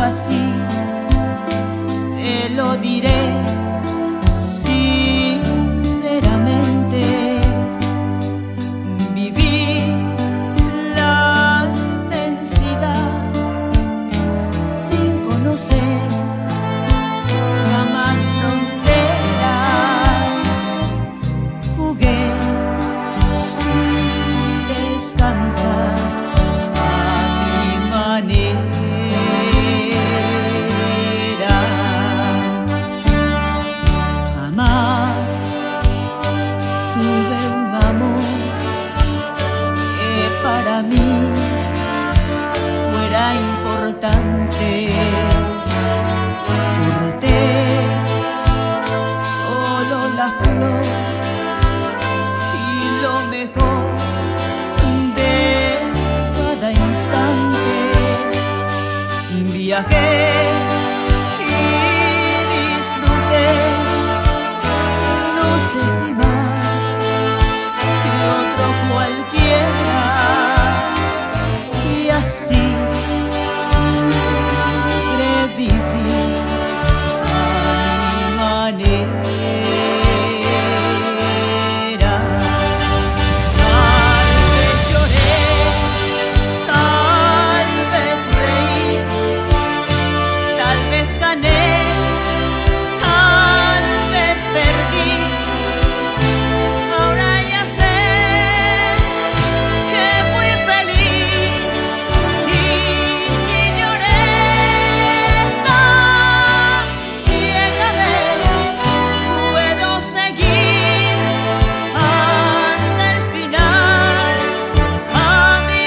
así, te lo diré sinceramente. Viví la inmensidad sin conocer jamás fronteras. Jugué sin descansar a mi manera. Jamás tuve un amor que para mí fuera importante. Corté solo la flor y lo mejor de cada instante. Viajé y disfruté, no sé si más que otro cualquiera, y así logré vivir a mi manera. Tal vez lloré, tal vez reí, tal vez gané, tal vez perdí. Ahora ya sé que fui feliz, y si lloré también gané. Puedo seguir hasta el final a mi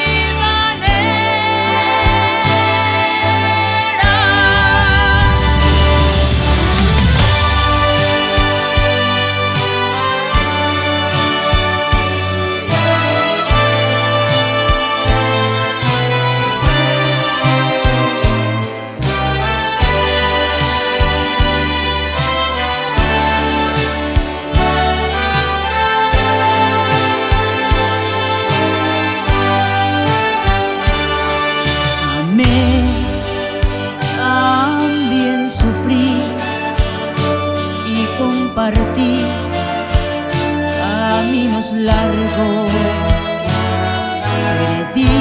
amé, también sufrí y compartí caminos largos. Perdí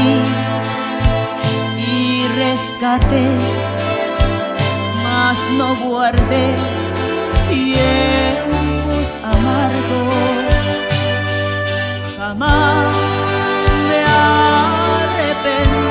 y rescaté, mas no guardé tiempos amargos. Jamás me arrepentí